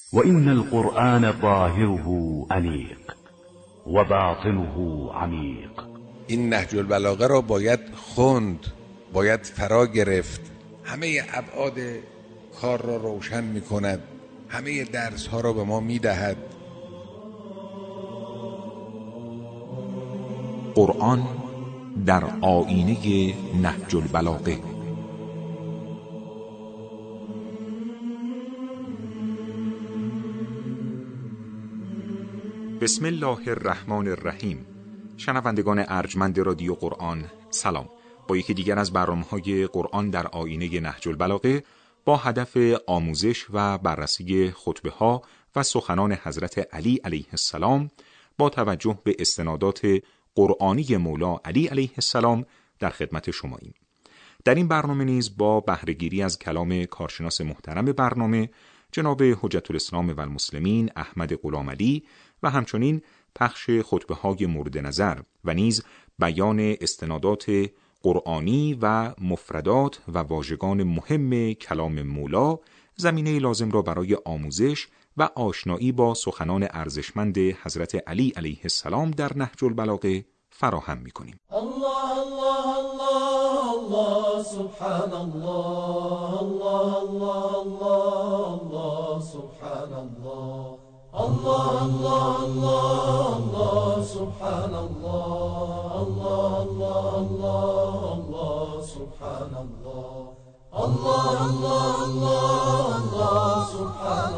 وإن القرآن ظاهره أنيق وباطنه عمیق. این نهج البلاغه را باید خوند، باید فرا گرفت. همه ابعاد کار را روشن می کند، همه درس ها را به ما می دهد. قرآن در آیینه نهج البلاغه. بسم الله الرحمن الرحیم. شنوندگان ارجمند رادیو قرآن سلام. با یکی دیگر از برنامه‌های قرآن در آیینه نهج البلاغه با هدف آموزش و بررسی خطبه‌ها و سخنان حضرت علی علیه السلام با توجه به استنادات قرآنی مولا علی علیه السلام در خدمت شماییم. در این برنامه نیز با بهره‌گیری از کلام کارشناس محترم برنامه جناب حجت الاسلام و المسلمین احمد غلامعلی و همچنین پخش خطبه‌های مورد نظر و نیز بیان استنادات قرآنی و مفردات و واژگان مهم کلام مولا زمینه لازم را برای آموزش و آشنایی با سخنان ارزشمند حضرت علی علیه السلام در نهج البلاغه فراهم می‌کنیم. الله الله الله الله سبحان الله الله الله الله الله سبحان الله الله الله الله الله سبحان الله الله الله الله الله سبحان الله الله الله الله الله سبحان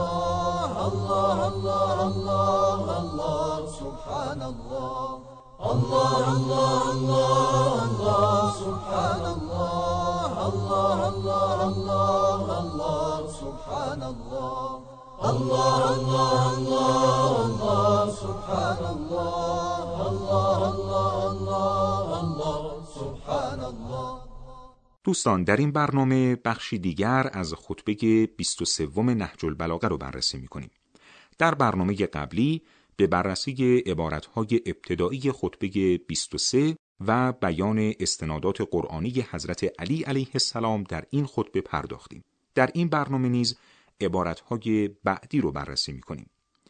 الله الله الله الله الله سبحان الله الله الله الله الله سبحان الله الله الله الله الله سبحان الله الله الله الله الله سبحان الله الله الله الله الله سبحان الله. دوستان، در این برنامه بخشی دیگر از خطبه 23 نهج البلاغه رو بررسی می‌کنیم. در برنامه قبلی به بررسی عبارت‌های ابتدایی خطبه 23 و بیان استنادات قرآنی حضرت علی علیه السلام در این خطبه پرداختیم. در این برنامه نیز عبارت‌های بعدی رو بررسی می‌کنیم.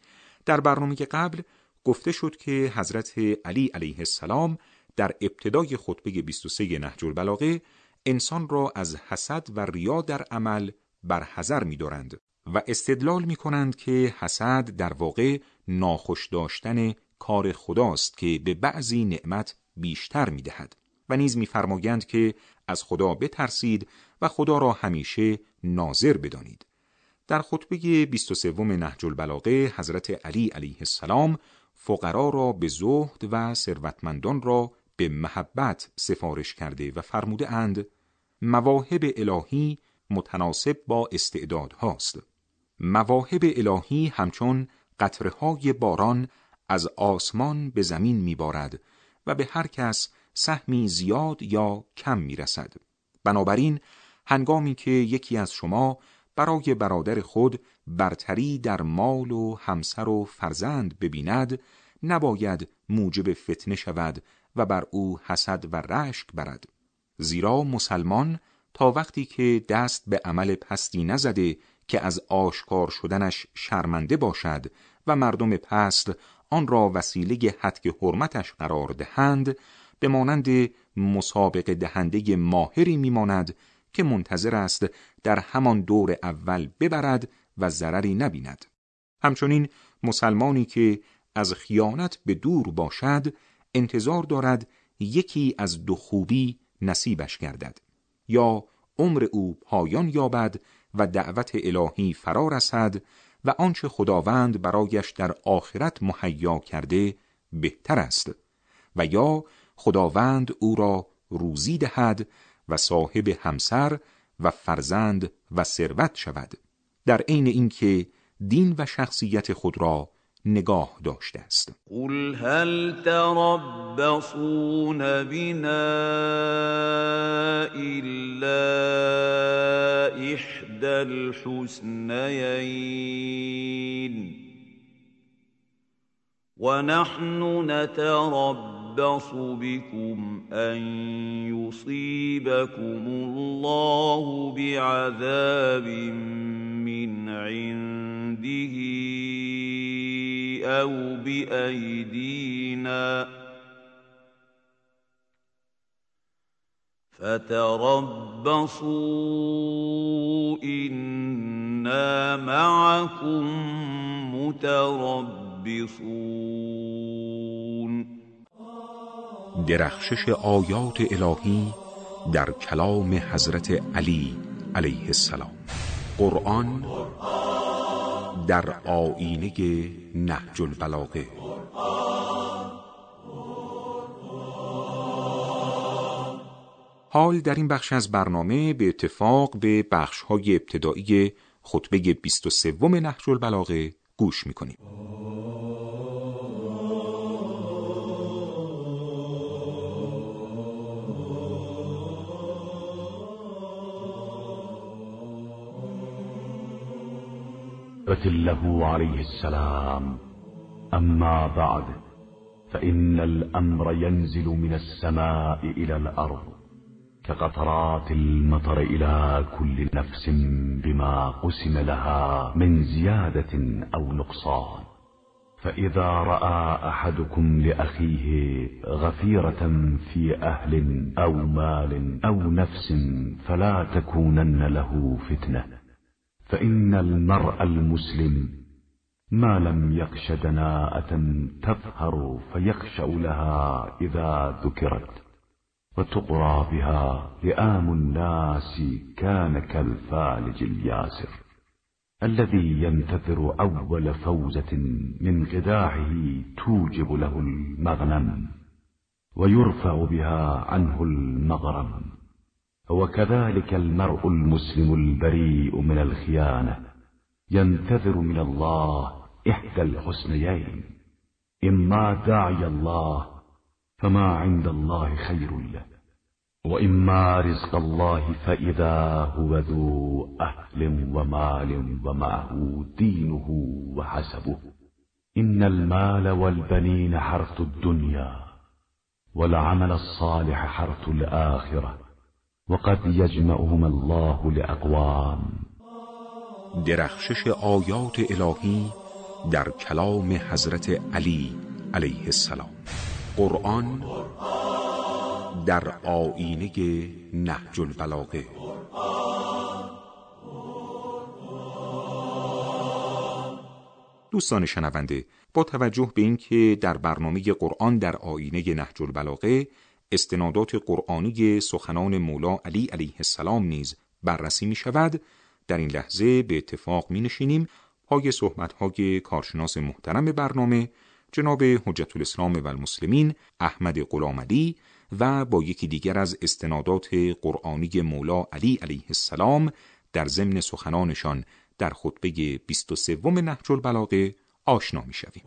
در برنامه قبل گفته شد که حضرت علی علیه السلام در ابتدای خطبه 23 نهج البلاغه انسان را از حسد و ریا در عمل برحذر می‌دارند و استدلال می‌کنند که حسد در واقع ناخوش داشتن کار خداست که به بعضی نعمت بیشتر می‌دهد و نیز می‌فرمایند که از خدا بترسید و خدا را همیشه ناظر بدانید. در خطبه 23 نهج البلاغه حضرت علی علیه السلام فقرا را به زهد و ثروتمندان را به محبت سفارش کرده و فرموده اند مواهب الهی متناسب با استعدادهاست. مواهب الهی همچون قطره‌های باران از آسمان به زمین می‌بارد و به هر کس سهمی زیاد یا کم می‌رسد. بنابراین هنگامی که یکی از شما برای برادر خود برتری در مال و همسر و فرزند ببیند، نباید موجب فتنه شود و بر او حسد و رشک برد. زیرا مسلمان تا وقتی که دست به عمل پستی نزده که از آشکار شدنش شرمنده باشد و مردم پست آن را وسیله هتک حرمتش قرار دهند، به مانند مسابقه دهنده ماهری میماند که منتظر است در همان دور اول ببرد و ضرری نبیند. همچنین مسلمانی که از خیانت به دور باشد انتظار دارد یکی از دو خوبی نصیبش گردد: یا عمر او پایان یابد و دعوت الهی فرا رسد و آنچه خداوند برایش در آخرت مهیا کرده بهتر است، و یا خداوند او را روزی دهد و صاحب همسر و فرزند و ثروت شود، در عین اینکه دین و شخصیت خود را نگاه داشته است. قل هل تربصون بنا الا احدى الحسنيين ونحن نتربص بكم ان يصيبكم الله بعذاب من عنده أو بأيدينا فتربصوا إنا معكم متربصون. درخشش آیات الهی در کلام حضرت علی علیه السلام. قرآن در آیینه نهج البلاغه. حال در این بخش از برنامه به اتفاق به بخش‌های ابتدایی خطبه 23 نهج البلاغه گوش می‌کنیم. له عليه السلام: أما بعد فإن الأمر ينزل من السماء إلى الأرض كقطرات المطر إلى كل نفس بما قسم لها من زيادة أو نقصان. فإذا رأى أحدكم لأخيه غفيرة في أهل أو مال أو نفس فلا تكونن له فتنة، فإن المرء المسلم ما لم يخش دناءة تظهر فيخشأ لها إذا ذكرت وتقرى بها لئام الناس كان كالفالج الياسر الذي ينتظر أول فوزة من قداحه توجب له المغنم ويرفع بها عنه المغرم. وكذلك المرء المسلم البريء من الخيانة ينتظر من الله إحدى الحسنيين: إما داعي الله فما عند الله خير له، وإما رزق الله فإذا هو ذو أهل ومال ومعه دينه وحسبه. إن المال والبنين حرث الدنيا والعمل الصالح حرث الآخرة وقد يجمعهم الله لأقوام. درخشش آیات الهی در کلام حضرت علی علیه السلام. قرآن در آیینه نهج البلاغه. دوستان شنونده، با توجه به اینکه در برنامه قرآن در آیینه نهج البلاغه استنادات قرآنی سخنان مولا علی علیه السلام نیز بررسی می شود، در این لحظه به اتفاق می نشینیم پای صحبت‌های کارشناس محترم برنامه جناب حجت الاسلام و المسلمین احمد غلامعلی و با یکی دیگر از استنادات قرآنی مولا علی علیه السلام در ضمن سخنانشان در خطبه 23 نهج البلاغه آشنا می شویم.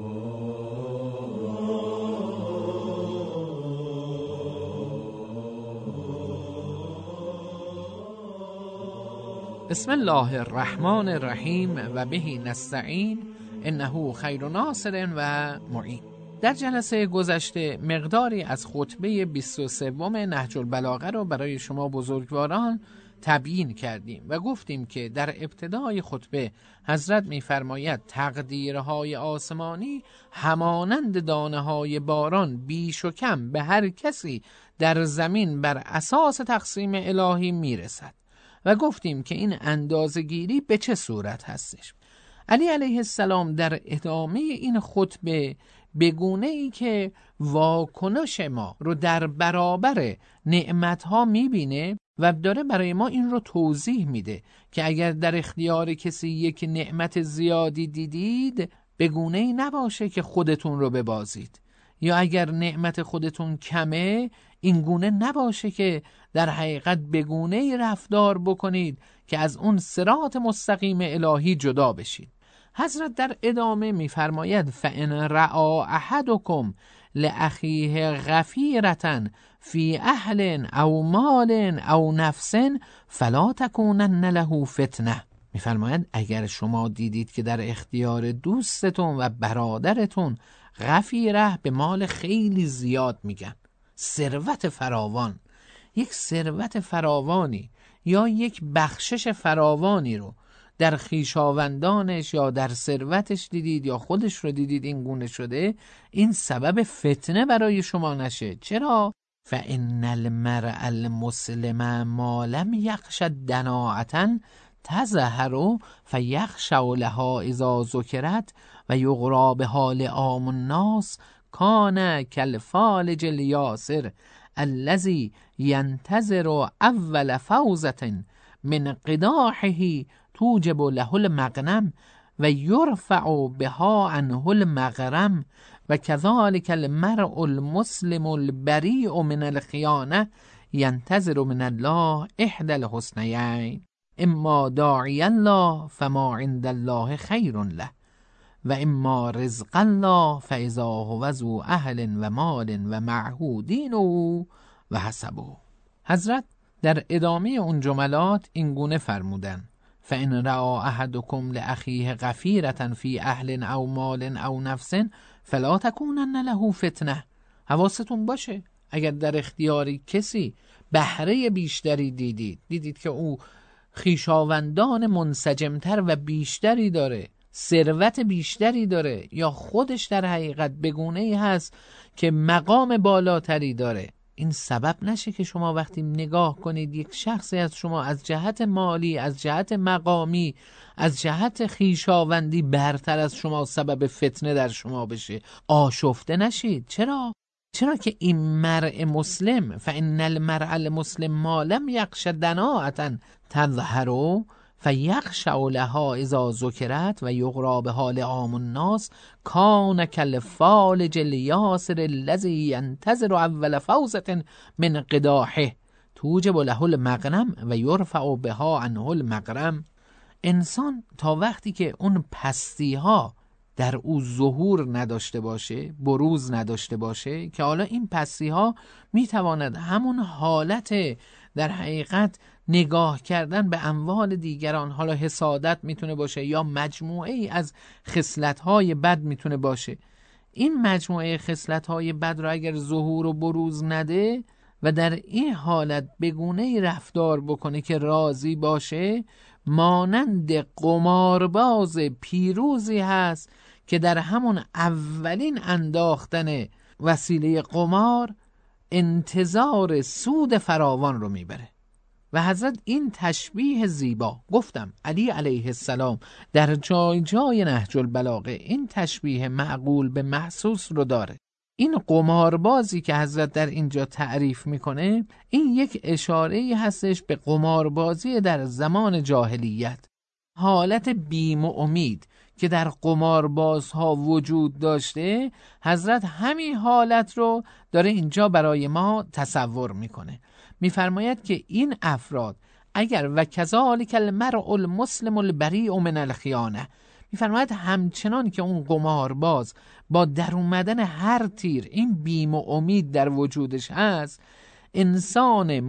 بسم الله الرحمن الرحیم و به نستعین انه خیر ناصر و معین. در جلسه گذشته مقداری از خطبه 23 نهج البلاغه را برای شما بزرگواران تبیین کردیم و گفتیم که در ابتدای خطبه حضرت می‌فرماید تقدیرهای آسمانی همانند دانه‌های باران بیش و کم به هر کسی در زمین بر اساس تقسیم الهی میرسد و گفتیم که این اندازه‌گیری به چه صورت هستش. علی علیه السلام در ادامه این خطبه به گونه‌ای که واکنش ما رو در برابر نعمت‌ها می‌بینه و داره برای ما این رو توضیح میده که اگر در اختیار کسی یک نعمت زیادی دیدید به گونه‌ای نباشه که خودتون رو ببازید، یا اگر نعمت خودتون کمه این گونه نباشه که در حقیقت به گونه‌ای رفتار بکنید که از اون صراط مستقیم الهی جدا بشید. حضرت در ادامه می‌فرماید فإن رأى أحدكم لأخیه غفیرة فی اهل او مال او نفس فلا تکونن له فتنه. می‌فرماید اگر شما دیدید که در اختیار دوستتون و برادرتون غفیره به مال خیلی زیاد میگن، ثروت فراوان، یک ثروت فراوانی یا یک بخشش فراوانی رو در خویشاوندانش یا در ثروتش دیدید یا خودش رو دیدید این گونه شده، این سبب فتنه برای شما نشه. چرا؟ فإن المرء المسلم ما لم یخش دناعة تظهر فیخشع لها اذا ذکرت و یغری بها لعام الناس کان کالفالج الیاسر الذی ینتظر اول فوزة من قداحه توجب له المغنم و یرفع بها عنه المغرم و کذلک المرء المسلم البریء من الخیانة ینتظر من الله احدى الحسنیین اما داعی الله فما عند الله خیر له و اما رزق الله فاذا هو ذو اهل و مال و معه دینه و حسبه. حضرت در ادامه اون جملات این گونه فرمودن: فإن رأى أحدكم لأخيه غفیرة فی اهل او مال او نفس فلا تکونن له فتنه. حواستون باشه اگر در اختیاری کسی بهره بیشتری دیدید که او خویشاوندان منسجمتر و بیشتری داره، ثروت بیشتری داره، یا خودش در حقیقت بگونه‌ای هست که مقام بالاتری داره، این سبب نشه که شما وقتی نگاه کنید یک شخصی از شما از جهت مالی، از جهت مقامی، از جهت خویشاوندی برتر از شما سبب فتنه در شما بشه. آشفته نشید. چرا که این مرء مسلم، فإن المرء المسلم ما لم یخش دناعة تظهر فیخشع لها اذا ذکرت و یغری بها لعام الناس کان کالفالج الیاسر الذی ینتظر اول فوزة من قداحه توجب له المغنم و یرفع بها عنه المغرم. انسان تا وقتی که اون پستی ها در او ظهور نداشته باشه، بروز نداشته باشه، که حالا این پستی ها میتواند همون حالت در حقیقت نگاه کردن به اموال دیگران، حالا حسادت میتونه باشه یا مجموعه ای از خصلت‌های بد میتونه باشه. این مجموعه خصلت‌های بد را اگر ظهور و بروز نده و در این حالت بگونه رفتار بکنه که راضی باشه، مانند قمارباز پیروزی هست که در همون اولین انداختن وسیله قمار انتظار سود فراوان رو میبره. و حضرت این تشبیه زیبا، گفتم علی علیه السلام در جای جای نهج البلاغه این تشبیه معقول به محسوس رو داره. این قماربازی که حضرت در اینجا تعریف میکنه، این یک اشاره‌ای هستش به قماربازی در زمان جاهلیت، حالت بیم و امید که در قماربازها وجود داشته. حضرت همین حالت رو داره اینجا برای ما تصور میکنه. میفرماید که این افراد اگر و کذالک المرء المسلم البریء من الخیانه، میفرماید همچنان که اون قمارباز با در اومدن هر تیر این بیم و امید در وجودش هست، انسانی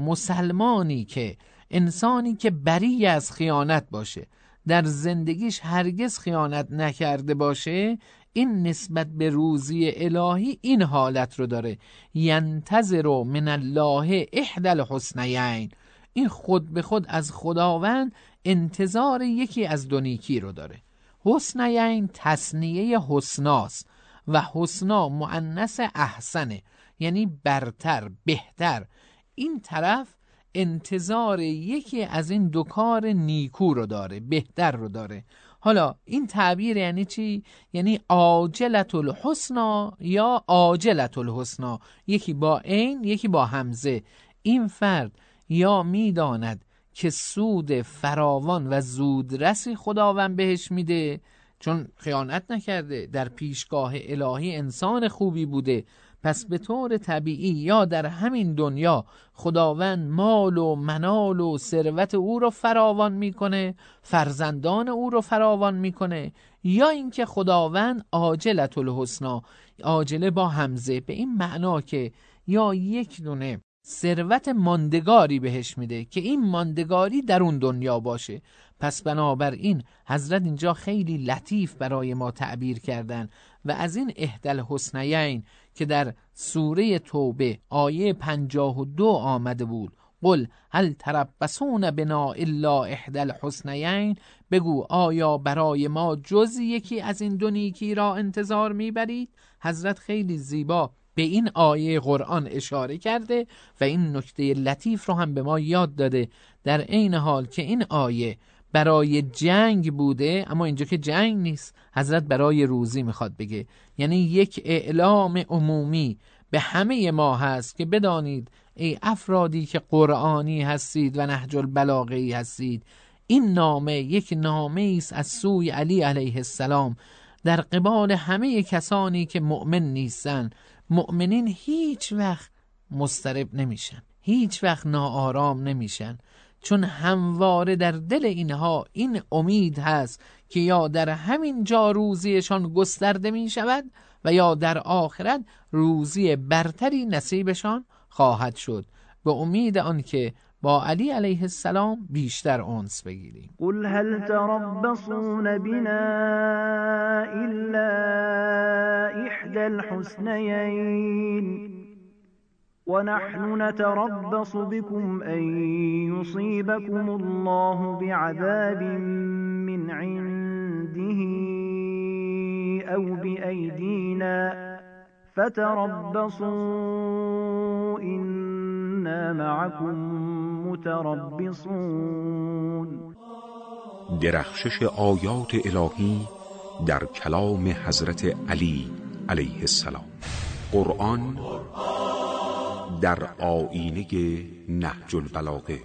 که بری از خیانت باشه، در زندگیش هرگز خیانت نکرده باشه، این نسبت به روزی الهی این حالت رو داره: ینتظر من الله احدى الحسنیین. این خود به خود از خداوند انتظار یکی از دو نیکی رو داره. حسنیین تثنیه حسناست و حسنا مؤنث احسنه، یعنی برتر، بهتر. این طرف انتظار یکی از این دو کار نیکو رو داره، بهتر رو داره. حالا این تعبیر یعنی چی؟ یعنی عاجلة الحسنا یا عاجلة الحسنا، یکی با عین یکی با همزه. این فرد یا میداند که سود فراوان و زودرسی خداوند بهش میده، چون خیانت نکرده، در پیشگاه الهی انسان خوبی بوده، پس به طور طبیعی یا در همین دنیا خداوند مال و منال و ثروت او رو فراوان میکنه، فرزندان او رو فراوان میکنه، یا اینکه خداوند عاجلة الحسنا، عاجله با همزه، به این معنا که یا یک دونه ثروت ماندگاری بهش میده که این ماندگاری در اون دنیا باشه. پس بنابراین حضرت اینجا خیلی لطیف برای ما تعبیر کردن و از این احدی الحسنیین که در سوره توبه آیه 52 آمده بود، قل هل تربصون بنا الا احدی الحسنیین، بگو آیا برای ما جز یکی از این دو نیکی را انتظار میبرید؟ حضرت خیلی زیبا به این آیه قرآن اشاره کرده و این نکته لطیف رو هم به ما یاد داده، در عین حال که این آیه برای جنگ بوده، اما اینجا که جنگ نیست، حضرت برای روزی میخواد بگه. یعنی یک اعلام عمومی به همه ما هست که بدانید ای افرادی که قرآنی هستید و نهج البلاغه‌ای هستید، این نامه یک نامه است از سوی علی علیه السلام در قبال همه کسانی که مؤمن نیستن. مؤمنین هیچ وقت مضطرب نمیشن، هیچ وقت ناآرام نمیشن، چون همواره در دل اینها این امید هست که یا در همین جا روزیشان گسترده می شود و یا در آخرت روزی برتری نصیبشان خواهد شد، به امید آنکه با علی علیه السلام بیشتر انس بگیریم. قل هل تربصون بنا الا احدى الحسنيين ونحن نتربص بكم ان يصيبكم الله بعذاب من عنده او بأيدينا فتربصوا إنا معكم متربصون. درخشش آیات الهی در کلام حضرت علی علیه السلام. قرآن در آیینه نهج البلاغه.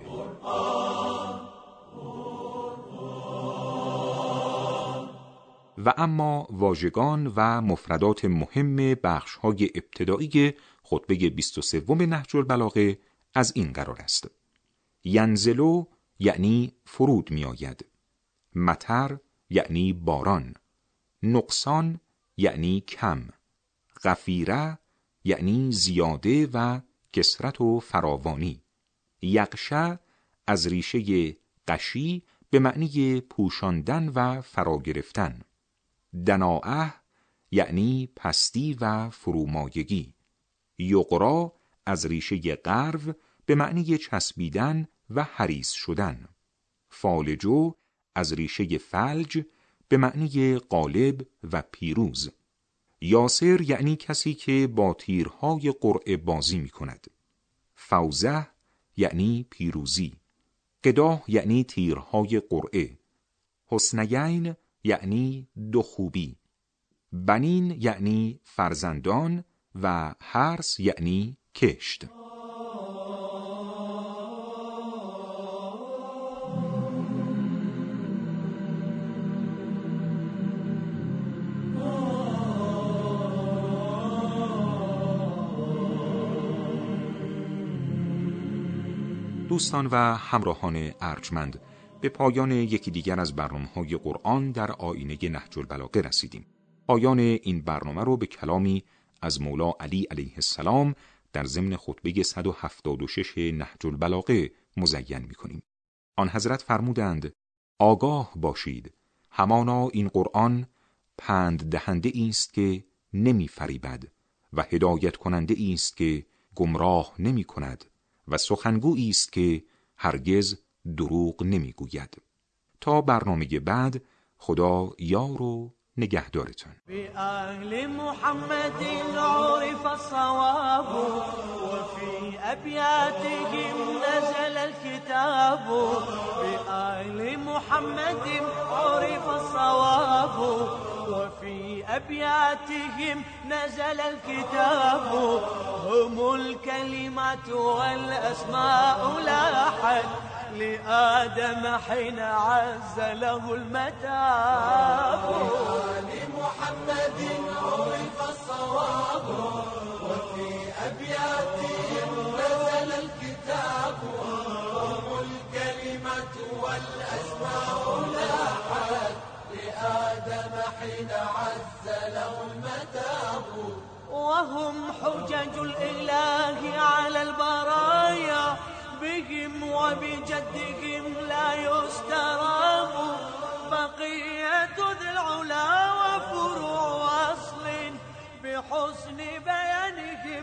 و اما واژگان و مفردات مهم بخش‌های ابتدایی خطبه 23 نهج البلاغه از این قرار است: ینزلو یعنی فرود می آید، مطر یعنی باران، نقصان یعنی کم، غفیره یعنی زیاده و کثرت و فراوانی، یغشه از ریشه غشی به معنی پوشاندن و فرا گرفتن، دناعه یعنی پستی و فرومایگی، یقرا از ریشه غرو به معنی چسبیدن و حریص شدن، فالجو از ریشه فلج به معنی غالب و پیروز، یاسر یعنی کسی که با تیرهای قرعه بازی می کند، فوزه یعنی پیروزی، قداح یعنی تیرهای قرعه، حسنیین یعنی دو خوبی، بنین یعنی فرزندان و حرث یعنی کشت. دوستان و همراهان ارجمند، به پایان یکی دیگر از برنامه‌های قرآن در آیینه نهج البلاغه رسیدیم. پایان این برنامه رو به کلامی از مولا علی علیه السلام در ضمن خطبه 176 نهج البلاغه مزین می‌کنیم. آن حضرت فرمودند: آگاه باشید، همانا این قرآن پند دهنده است که نمی فریبد و هدایت کننده است که گمراه نمی کند و سخنگویی است که هرگز دروغ نمیگوید. تا برنامه بعد، خدا یار و نگهدارتون. بی اهل محمد عرف الصواب وفي ابياتهم نزل الكتاب. بی اهل محمد عرف الصواب وفي ابياتهم نزل الكتاب. هم الكلمات والاسماء لاحت لآدم حين عز له المتاب. لمحمد عرف الصواب وفي أبياتهم نزل الكتاب. هم الكلمة والأسماء لاحت لآدم حين عز له المتاب. وهم حجج الإله على البرايا بهم وبجدهم لا يستراب. بقية ذي العلا وفروع أصل بحسن بيانهم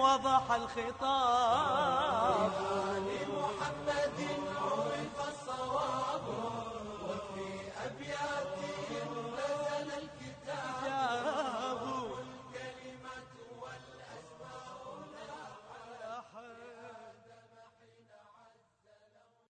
وضح الخطاب. بآل محمد عرف الصواب.